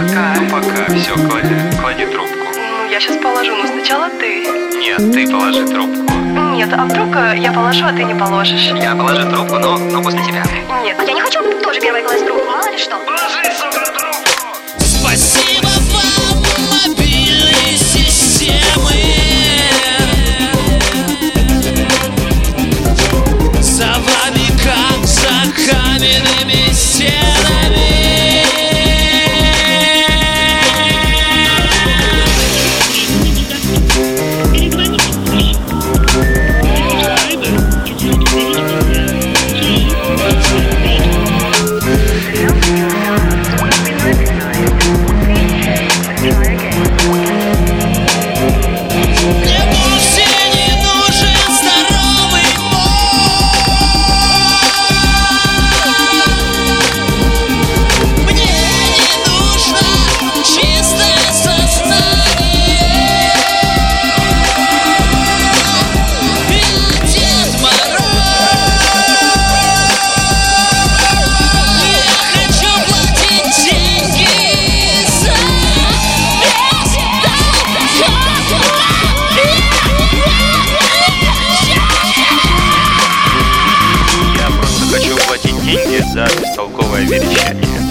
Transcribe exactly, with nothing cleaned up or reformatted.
пока. Ну пока, все, клади, клади трубку. Ну, я сейчас положу, но сначала ты. Нет, ты положи трубку. Нет, а вдруг э, я положу, а ты не положишь? Я положу трубку, но, но после тебя. Нет, я не хочу тоже первой класть трубку, мало ли что. Положи, сука, трубку! Спасибо вам, мобильные системы. За вами, как за каменными стенами. За бестолковое верещание.